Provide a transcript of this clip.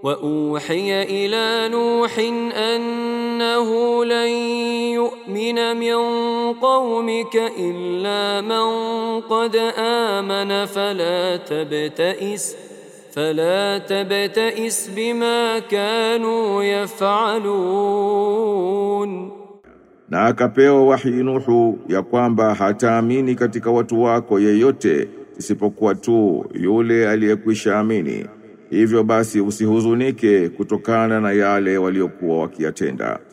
وأوحي إلى نوح أنه لن يؤمن من قومك إلا من قد آمن فلا تبتئس بما كانوا يفعلون. Na akapewa wahi Nuhu ya kwamba hataamini katika watu wako yeyote isipokuwa tu yule aliyekwisha amini. Hivyo basi usihuzunike kutokana na yale waliokuwa wakiyatenda.